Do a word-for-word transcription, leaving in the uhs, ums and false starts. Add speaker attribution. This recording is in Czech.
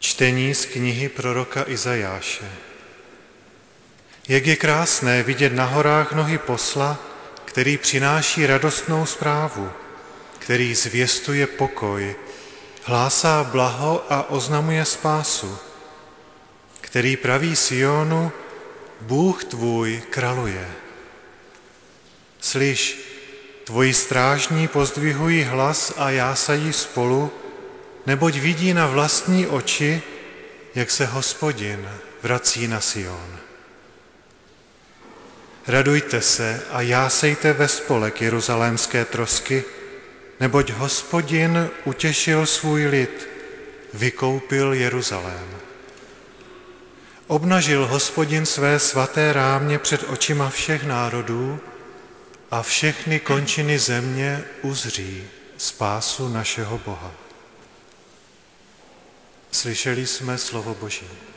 Speaker 1: Čtení z knihy proroka Izajáše. Jak je krásné vidět na horách nohy posla, který přináší radostnou zprávu, který zvěstuje pokoj, hlásá blaho a oznamuje spásu, který praví Sionu, Bůh tvůj kraluje. Slyš, tvoji strážní pozdvihují hlas a jásají spolu, neboť vidí na vlastní oči, jak se Hospodin vrací na Sion. Radujte se a jásejte ve spolek jeruzalémské trosky, neboť Hospodin utěšil svůj lid, vykoupil Jeruzalém. Obnažil Hospodin své svaté rámě před očima všech národů a všechny končiny země uzří spásu našeho Boha. Slyšeli jsme slovo Boží.